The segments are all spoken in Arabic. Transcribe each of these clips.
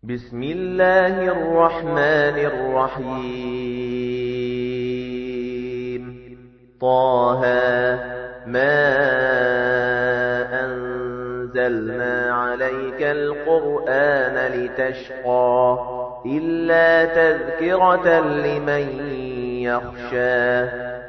بسم الله الرحمن الرحيم طه ما أنزلنا عليك القرآن لتشقى إلا تذكرة لمن يخشى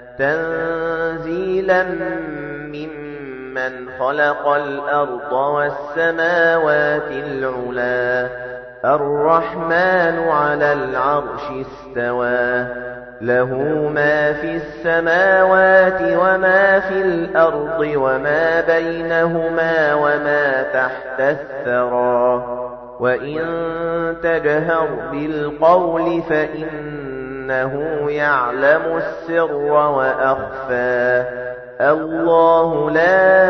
تنزيلا ممن خلق الأرض والسماوات العلا الرحمن على العرش استوى له ما في السماوات وما في الأرض وما بينهما وما تحت الثرى وإن تجهر بالقول فإنه يعلم السر وأخفى الله لا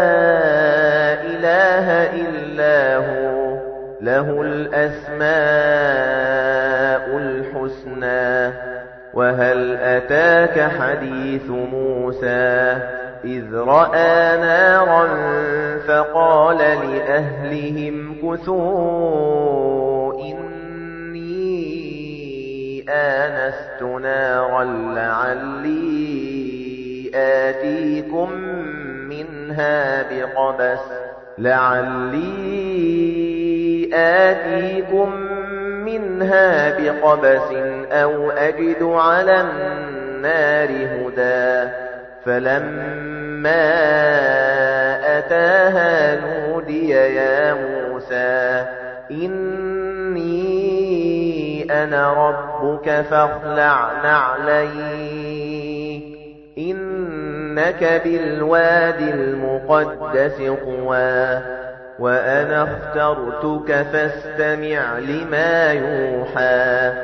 إله إلا هو له الأسماء الحسنى وهل أتاك حديث موسى إذ رأى نارا فقال لأهلهم كثوا إني آنست نارا لعلي آتيكم منها بقبس أو أجد على النار هدى فلما أتاها نودي يا موسى إني أنا ربك فاخلع نعليك إنك بالوادي المقدس طوى وأنا اخترتك فاستمع لما يوحى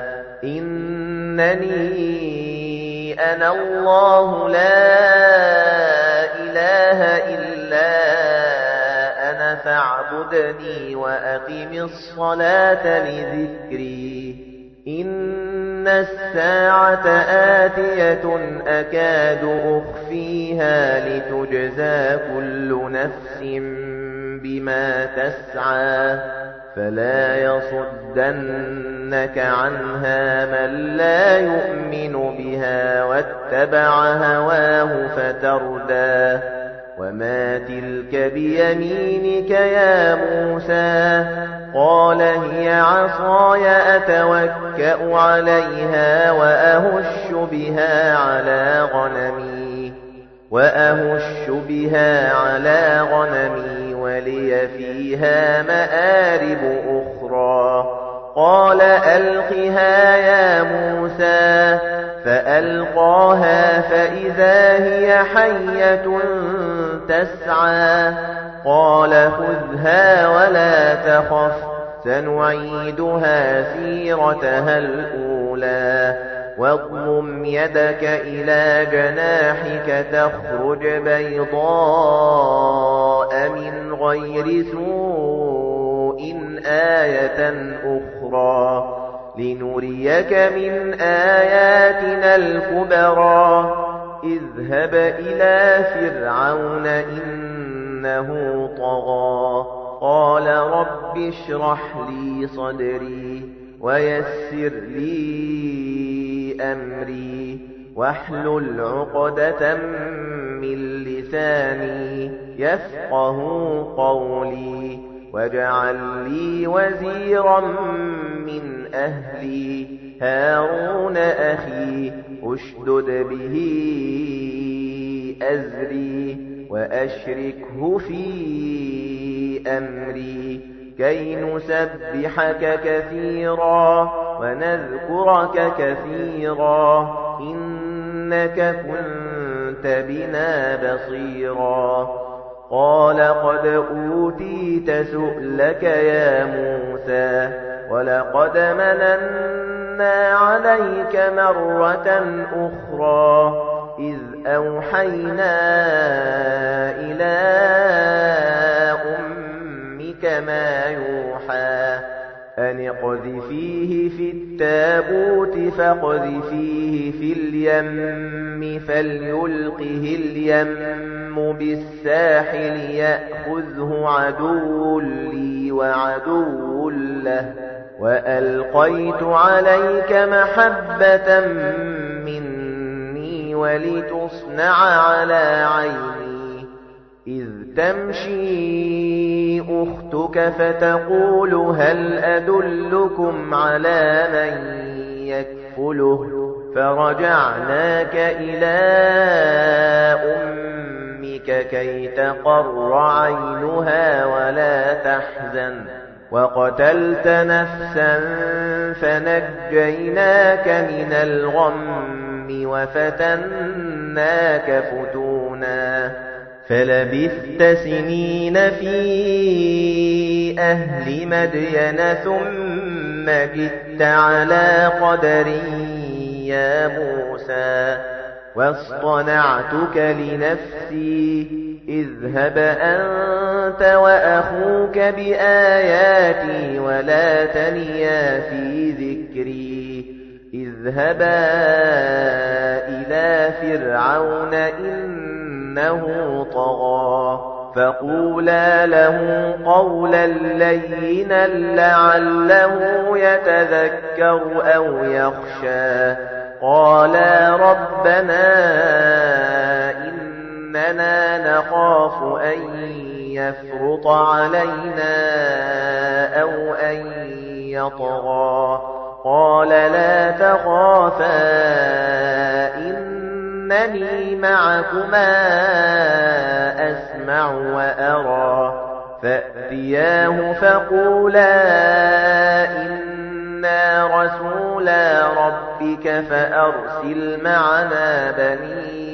إنني أنا الله لا إله إلا أنا فاعبدني وأقم الصلاة لذكري إن الساعة آتية أكاد أخفيها لتجزى كل نفس بما تسعى فلا يصدنك عنها من لا يؤمن بها واتبع هواه فتردى وما تلك بيمينك يا موسى قال هي عصاي أتوكأ عليها وأهش بها على غنمي ولي فيها مآرب أخرى قال ألقها يا موسى فألقاها فإذا هي حية تسعى قال خذها ولا تخف سنعيدها سيرتها الأولى واضمم يدك إلى جناحك تخرج بيضاء من غير سوء آية أخرى لنريك من آياتنا الكبرى اذهب إلى فرعون إنه طغى قال رب اشرح لي صدري ويسر لي أمري واحلل عقدة من لساني يفقه قولي واجعل لي وزيرا من أهلي هارون أخي أشدد به أزري وأشركه في أمري كي نسبحك كثيرا ونذكرك كثيرا إنك كنت بنا بصيرا قال قد أوتيت سؤلك يا موسى ولقد مننا عليك مرة أخرى إذ أوحينا إلى أمك ما يوحى أن اقذفيه في التابوت فاقذفيه في اليم فليلقه اليم بالساحل يأخذه عدو لي وعدو له وألقيت عليك محبة مني ولتصنع على عيني إذ تمشي أختك فتقول هل أدلكم على من يكفله فرجعناك إلى أمك كي تقر عينها ولا تحزن وقتلت نفسا فنجيناك من الغم وفتناك فتونا فلبثت سنين في أهل مدين ثم جئت على قدري يا موسى واصطنعتك لنفسي اذهب أنت وأخوك بآياتي ولا تنيا في ذكري اذهبا إلى فرعون إنه طغى فقولا له قولا لينا لعله يتذكر أو يخشى قالا ربنا إننا نخاف أن يفرط علينا أو أن يطغى قال لا تخافا إنني معكما أسمع وأرى فأتياه فقولا إنا رسولا ربك فأرسل معنا بني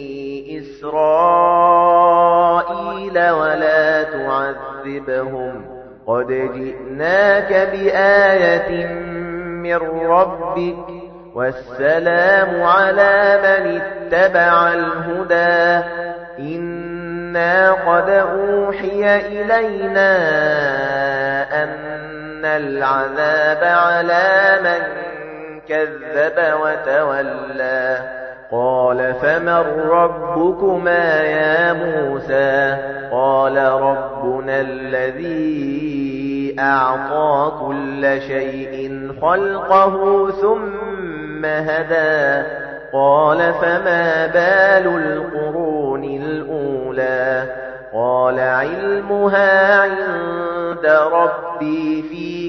إسرائيل ولا تعذبهم قد جئناك بآية من ربك والسلام على من اتبع الهدى إنا قد أوحي إلينا أن العذاب على من كذب وتولى قال فمن ربكما يا موسى قال ربنا الذي أعطى كل شيء خلقه ثم هدى قال فما بال القرون الأولى قال علمها عند ربي في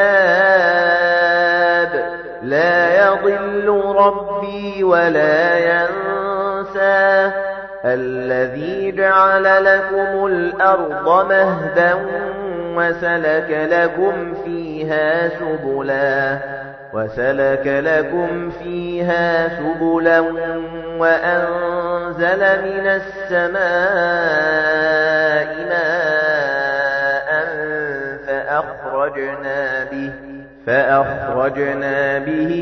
كتاب لا يضل ربي ولا ينسى الذي جعل لكم الأرض مهدا وسلك لكم فيها سبلا وأنزل من السماء ماء فأخرجنا به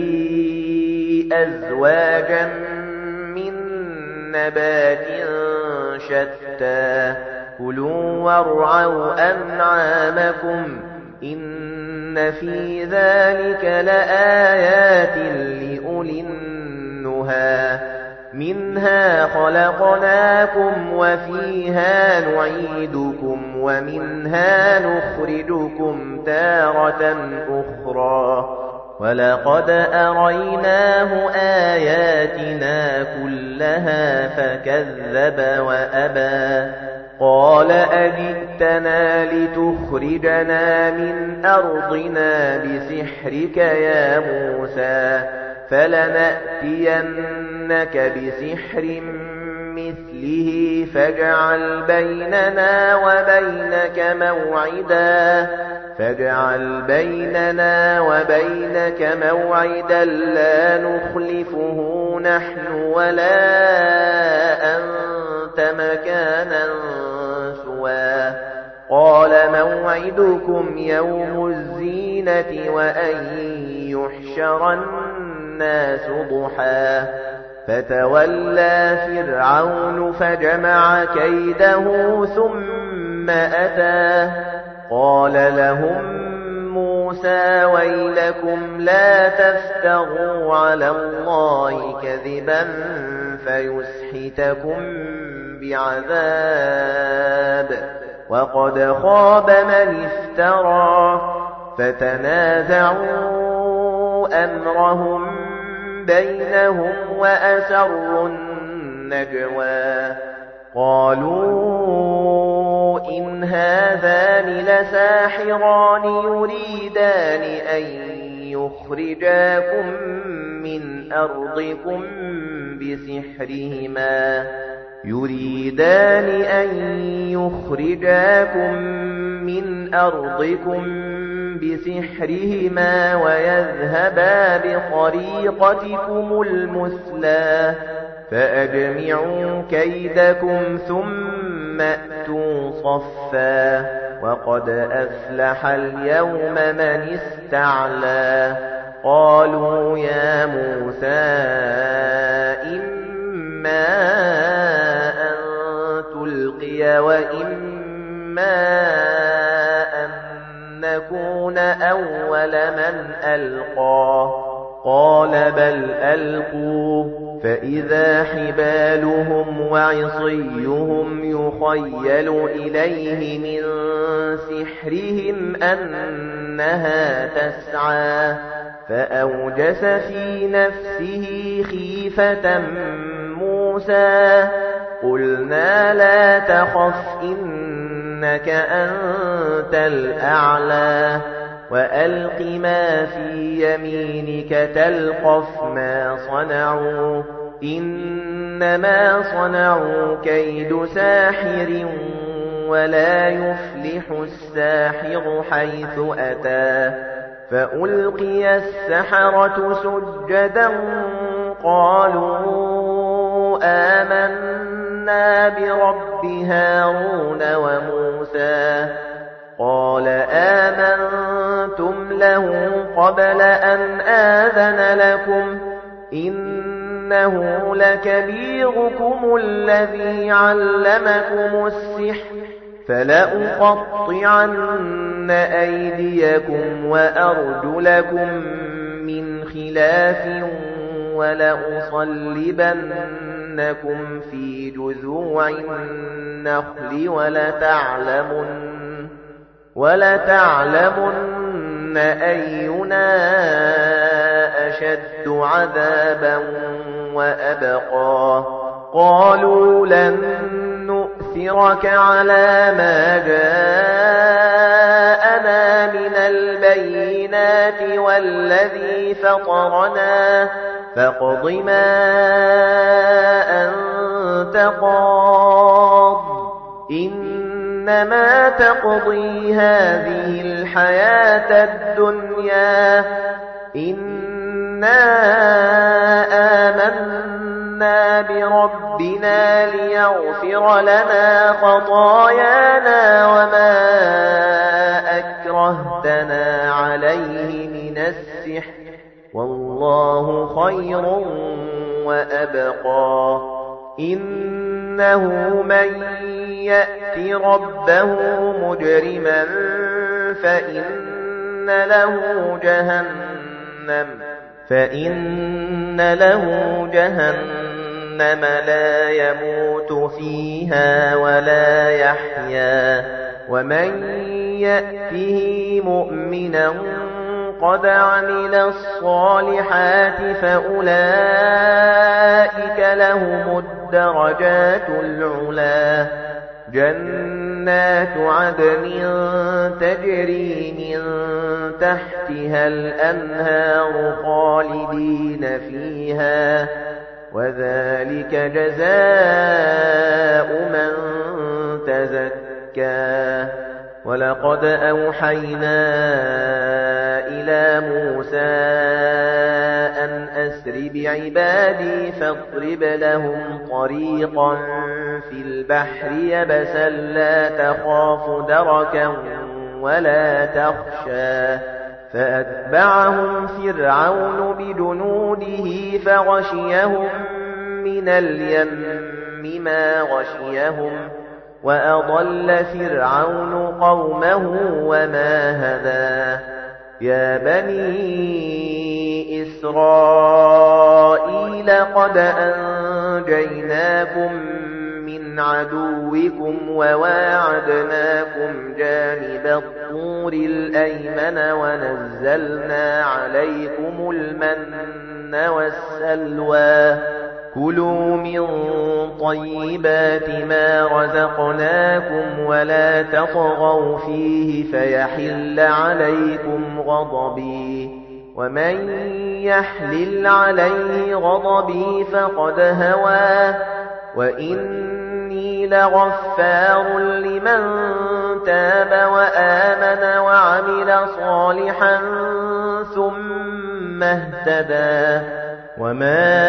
أزواجا من نبات شتى كلوا وارعوا أنعامكم إن في ذلك لآيات لأولي النهى منها خلقناكم وفيها نعيدكم ومنها نخرجكم تارة أخرى ولقد أريناه آياتنا كلها فكذب وأبى قال أجئتنا لتخرجنا من أرضنا بسحرك يا موسى فلنأتينك بسحر مثله فاجعل بيننا وبينك موعدا لا نخلفه نحن ولا أنت مكانا سوى قال موعدكم يوم الزينة وأن يحشر الناس ضحى فتولى فرعون فجمع كيده ثم أتى قال لهم موسى ويلكم لا تفتروا على الله كذبا فيسحتكم بعذاب وقد خاب من افترى فتنازعوا أمرهم بينهم وأسروا النجوى قالوا إن هذان لساحران يريدان أن يخرجاكم من أرضكم بسحرهما ويذهبا بطريقتكم المثلى فأجمعوا كيدكم ثم أتوا صفا وقد أفلح اليوم من استعلى قالوا يا موسى إما أن تلقي وإما أن نكون أول من ألقى قال بل ألقوا فإذا حبالهم وعصيهم يخيل إليه من سحرهم أنها تسعى فأوجس في نفسه خيفة موسى قلنا لا تخف إنك أنت الأعلى وألق ما في يمينك تلقف ما صنعوا إنما صنعوا كيد ساحر ولا يفلح الساحر حيث أتى فألقي السحرة سجدا قالوا آمنا برب هارون وموسى قال آمنتم له قبل أن آذن لكم إنه لكبيركم الذي علمكم السحر فلأقطعن أيديكم وأرجلكم من خلاف ولأصلبنكم في جذوع النخل ولتعلمن أينا أشد عذابا وأبقى قالوا لن نؤثرك على ما جاءنا من البينات والذي فطرنا فاقض ما أنت قاض إنما تقضي هذه الحياة الدنيا إنا آمنا بربنا ليغفر لنا خطايانا وما أكرهتنا عليه من السحر والله خير وأبقى إنه من يأتي ربه مجرما فإن له جهنم لا يموت فيها ولا يحيا ومن يأته مؤمنا قد عمل الصالحات فأولئك لهم الدرجات العلا جنات عدن تجري من تحتها الأنهار خالدين فيها وذلك جزاء من تزكى ولقد أوحينا إلى موسى أن أسر بعبادي فاضرب لهم طريقا في البحر يبسا لا تخاف دركا ولا تخشى فأتبعهم فرعون بجنوده فغشيهم من اليم ما غشيهم وأضل فرعون قومه وما هدى يا بني إسرائيل قد أنجيناكم من عدوكم وواعدناكم جانب الطور الطور الأيمن ونزلنا عليكم المن والسلوى كلوا من طيبات ما رزقناكم ولا تطغوا فيه فيحل عليكم غضبي ومن يحلل عليه غضبي فقد هوى وإني لغفار لمن تاب وآمن وعمل صالحا ثم اهتدى وما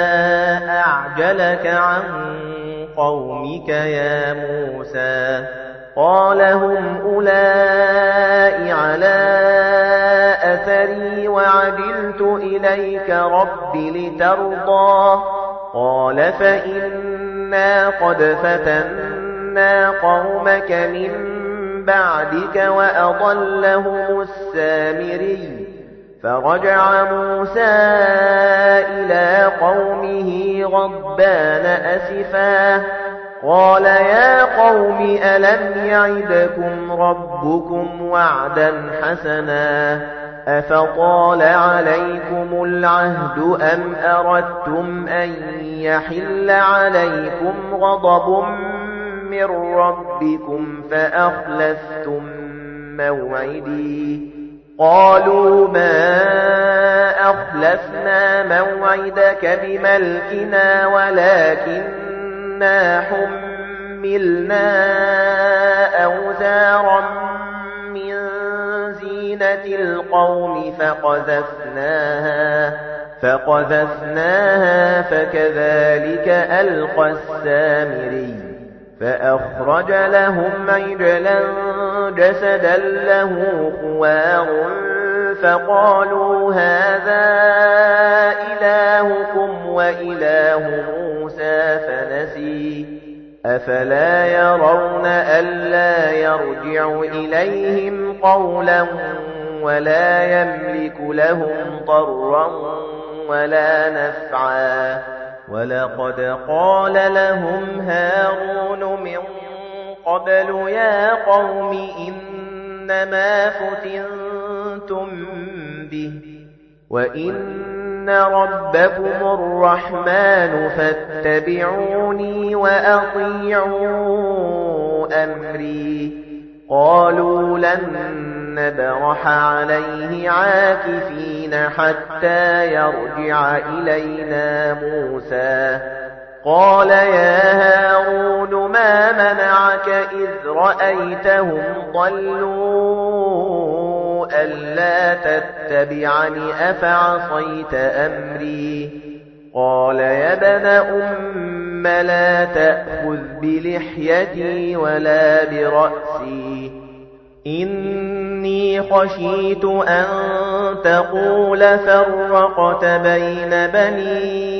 أعجلك عن قومك يا موسى قال هم أولئك على أثري وعجلت إليك رب لترضى قال فإنا قد فتنا قومك من بعدك وأضلهم السامري فرجع موسى إلى قومه غضبان أسفا قال يا قوم ألم يعدكم ربكم وعدا حسنا أفطال عليكم العهد أم أردتم أن يحل عليكم غضب من ربكم فأخلفتم موعدي قالوا ما أخلفنا موعدك بملكنا ولكننا حملنا أوزارا من زينة القوم فقذفناها فكذلك ألقى السامري فأخرج لهم عجلا جسدا له خوار فقالوا هذا إلهكم وإله موسى فنسي أفلا يرون ألا يرجع إليهم قولا ولا يملك لهم ضرا ولا نفعا ولقد قال لهم هارون من قبل يا قوم إنما فتنتم به وإن ربكم الرحمن فاتبعوني وأطيعوا أمري قالوا لن نبرح عليه عاكفين حتى يرجع إلينا موسى قال يا هارون ما منعك إذ رأيتهم ضلوا ألا تتبعني أفعصيت أمري قال يا ابن أم لا تأخذ بلحيتي ولا برأسي إني خشيت أن تقول فرقت بين بني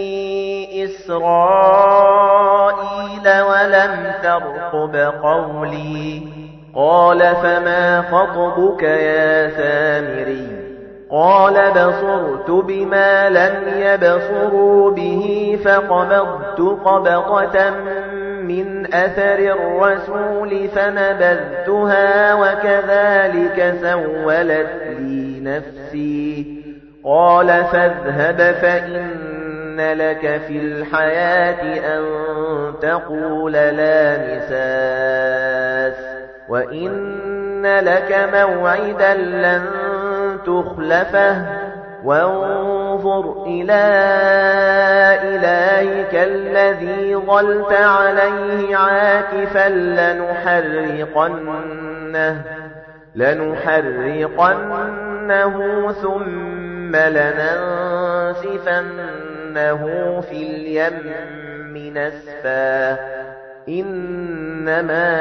إسرائيل ولم ترقب قولي قال فما خطبك يا سامري قال بصرت بما لم يبصروا به فقبضت قبضة من أثر الرسول فنبذتها وكذلك سولت لي نفسي قال فاذهب فإن لك في الحياة أن تقول لا مساس وإن لك موعدا لن تخلفه وانظر إلى إلهك الذي ظلت عليه عاكفا لنحرقنه ثم لننسفنه في اليم نسفا إنما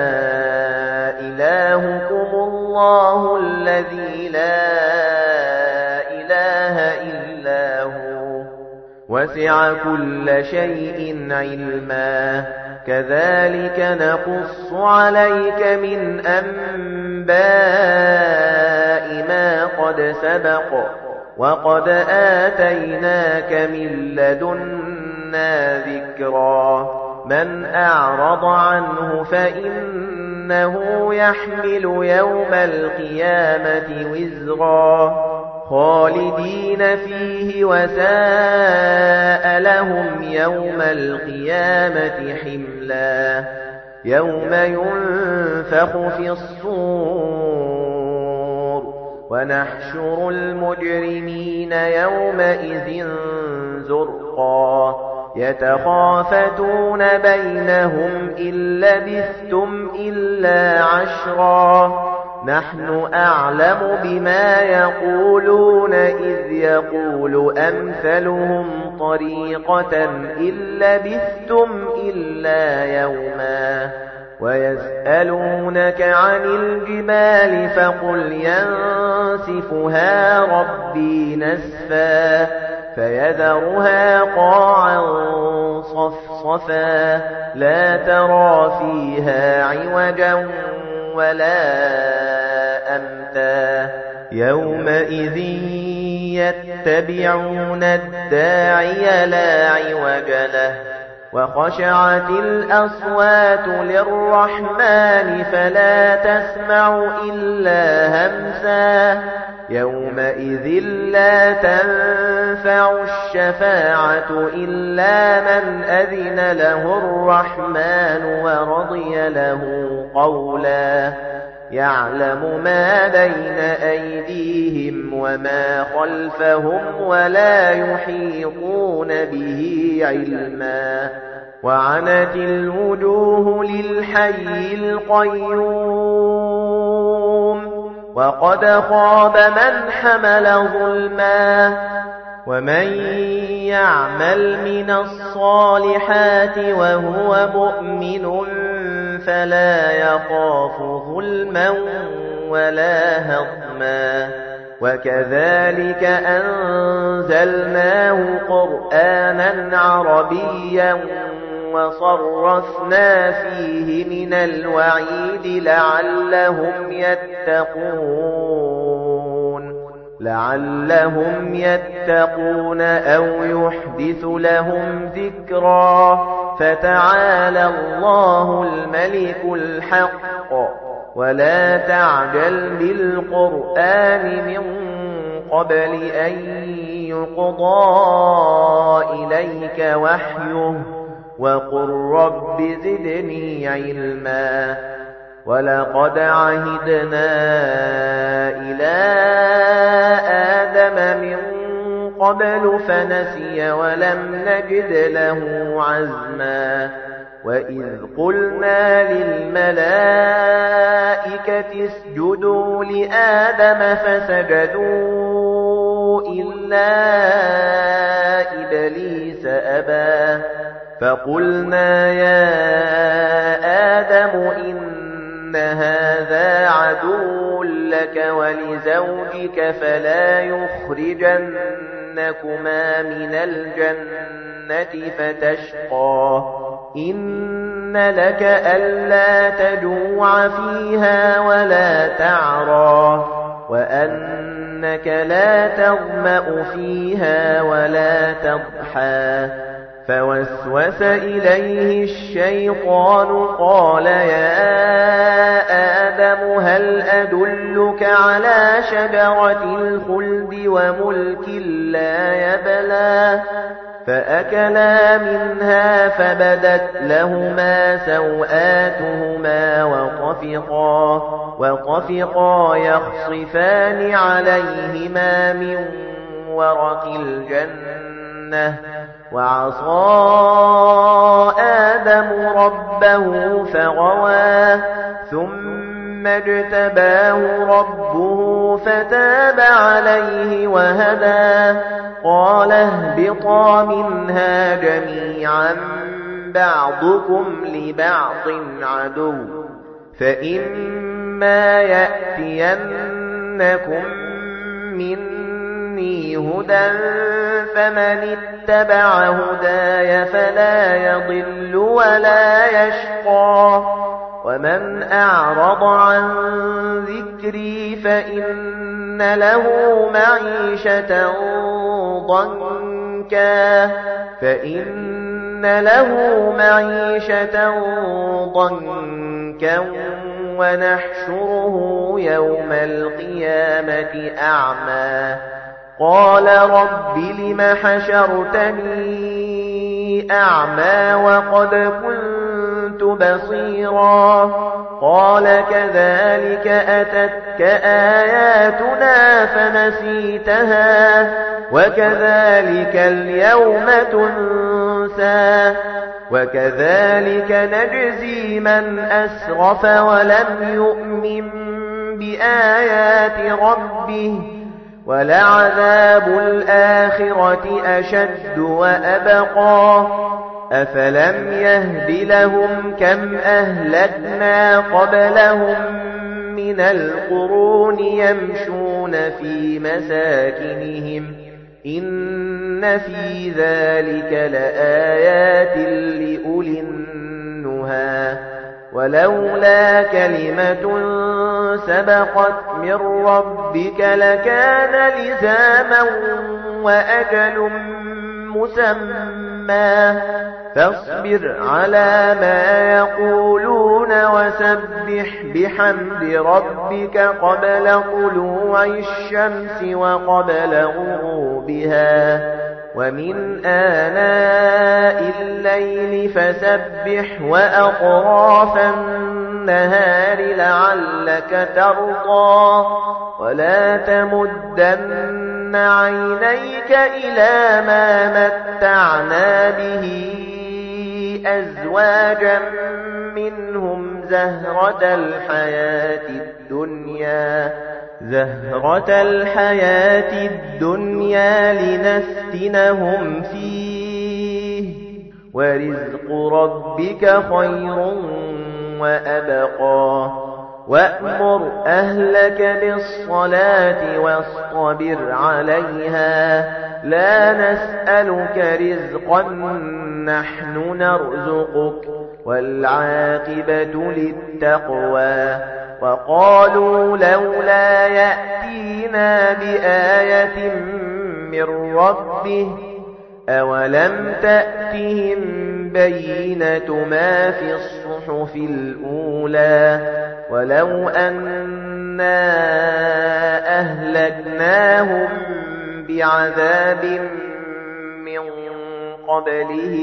إلهكم الله الذي لا إله إلا هو وسع كل شيء علما كذلك نقص عليك من أنباء ما قد سبق وقد آتيناك من لدنا ذكرا مَنْ أَعْرَضَ عَنْهُ فَإِنَّهُ يَحْمِلُ يَوْمَ الْقِيَامَةِ وِزْرًا خَالِدِينَ فِيهِ وَسَاءَ لَهُمْ يَوْمَ الْقِيَامَةِ حِمْلًا يَوْمَ يُنفَخُ فِي الصُّورِ وَنَحْشُرُ الْمُجْرِمِينَ يَوْمَئِذٍ زُرْقًا يَتَخَافَتُونَ بَيْنَهُمْ إِن لَّبِثْتُمْ إِلَّا عَشْرًا نَحْنُ أَعْلَمُ بِمَا يَقُولُونَ إِذْ يَقُولُ أَمْثَلُهُمْ طَرِيقَةً إِن لَّبِثْتُمْ إِلَّا يَوْمًا وَيَسْأَلُونَكَ عَنِ الْجِبَالِ فَقُلْ يَنسِفُهَا رَبِّي نَسْفًا فَيَذَرُهَا قَاعًا صَفْصَفًا لَّا تَرَىٰ فِيهَا عِوَجًا وَلَا أَمْتًا يَوْمَئِذٍ يَتَّبِعُونَ الدَّاعِيَ لَا عِوَجَ لَهُ وَخَشَعَتِ الْأَصْوَاتُ لِلرَّحْمَنِ فَلَا تَسْمَعُ إِلَّا هَمْسًا يَوْمَئِذٍ لَّا تَنفَعُ الشَّفَاعَةُ إِلَّا مَنْ أَذِنَ لَهُ الرَّحْمَنُ وَرَضِيَ لَهُ قَوْلًا يَعْلَمُ مَا بَيْنَ أَيْدِيهِمْ وَمَا خَلْفَهُمْ وَلَا يُحِيطُونَ بِهِ عِلْمًا وَعَنَتِ الْوُجُوهُ لِلْحَيِّ الْقَيُّومِ وَقَدْ خَابَ مَنْ حَمَلَ ظُلْمًا وَمَنْ يَعْمَلْ مِنَ الصَّالِحَاتِ وَهُوَ مُؤْمِنٌ فَلَا يَخَافُ ظُلْمًا وَلَا هَضْمًا وَكَذَلِكَ أَنزَلْنَاهُ قُرْآنًا عَرَبِيًّا وَصَرَّفْنَا فِيهِ مِنَ الْوَعِيدِ لَعَلَّهُمْ يَتَّقُونَ أَوْ يُحْدِثُ لَهُمْ ذِكْرًا فَتَعَالَى اللَّهُ الْمَلِكُ الْحَقُّ وَلَا تَعْجَلْ بِالْقُرْآنِ مِنْ قَبْلِ أَنْ يُقْضَى إِلَيْكَ وَحْيُهُ وَقُلْ رَبِّ زِدْنِي عِلْمًا وَلَقَدْ عَهِدْنَا إِلَى آدَمَ مِنْ قَبْلُ فَنَسِيَ وَلَمْ نَجِدْ لَهُ عَزْمًا وَإِذْ قُلْنَا لِلْمَلَائِكَةِ اسْجُدُوا لِآدَمَ فَسَجَدُوا إِلَّا إِبْلِيسَ أَبَى فَقُلْنَا يَا آدَمُ إِنَّ هَذَا عَدُوٌّ لَكَ وَلِزَوْجِكَ فَلَا يُخْرِجَنَّكُمَا مِنَ الْجَنَّةِ فَتَشْقَى إِنَّ لَكَ أَلَّا تَجُوعَ فِيهَا وَلَا تَعْرَى وَأَنَّكَ لَا تَظْمَأُ فِيهَا وَلَا تَضْحَى فَوَسْوَسَ إِلَيْهِ الشَّيْطَانُ قَالَ يَا آدَمُ هَلْ أَدُلُّكَ عَلَى شَجَرَةِ الْخُلْدِ وَمُلْكٍ لَّا يَبْلَى فَأَكَلَا مِنْهَا فَبَدَتْ لَهُمَا سَوْآتُهُمَا وَطَفِقَا يَخْصِفَانِ عَلَيْهِمَا مِنْ وَرَقِ الْجَنَّةِ وَعَصَى آدَمُ رَبَّهُ فَغَوَى ثُمَّ اجْتَبَاهُ رَبُّهُ فَتَابَ عَلَيْهِ وَهَدَى قَالَ اهْبِطَا مِنْهَا جَمِيعًا بَعْضُكُمْ لِبَعْضٍ عَدُوٌّ فَإِمَّا يَأْتِيَنَّكُمْ مِنِّي هُدًى فَمَنِ اتَّبَعَ هُدَايَ فَلَا يَضِلُّ وَلَا يَشْقَى وَمَنْ أَعْرَضَ عَنْ ذِكْرِي فَإِنَّ لَهُ مَعِيشَةً ضَنكًا فَإِنَّ له معيشة ضنكا ونحشره يوم القيامة أعمى قال رب لم حشرتني أعمى وقد كنت بصيرا قال كذلك أتتك آياتنا فنسيتها وكذلك اليوم تنسى وكذلك نجزي من أسرف ولم يؤمن بآيات ربه ولعذاب الآخرة أشد وأبقى أفلم يهد لهم كم أهلكنا قبلهم من القرون يمشون في مساكنهم إن في ذلك لآيات لأولي النهى ولولا كلمة سبقت من ربك لكان لزاما وأجل مسمى فاصبر على ما يقولون وسبح بحمد ربك قبل طلوع الشمس وقبل غروبها ومن آناء الليل فسبح وأطراف النهار لعلك ترضى ولا تمدن عينيك إلى ما متعنا به أزواجا منهم زهرة الحياة الدنيا لنفتنهم فيه ورزق ربك خير وأبقى وأمر أهلك بالصلاة واصطبر عليها لا نسألك رزقا نحن نرزقك والعاقبة للتقوى وقالوا لولا يأتينا بآية من ربه أولم تأتهم بينة ما في الصحف الأولى ولو أنا أهلكناهم بعذاب من قبله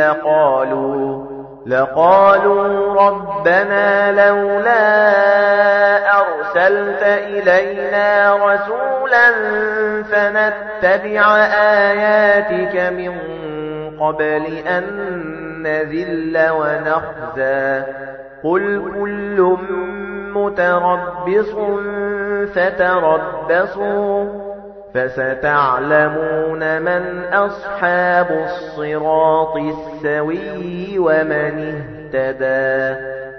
لقالوا ربنا لولا أرسلت إلينا رسولا فنتبع آياتك من قبل أن نذل ونخزى قل كل متربص فتربصوا فستعلمون من أصحاب الصراط السوي ومن اهتدى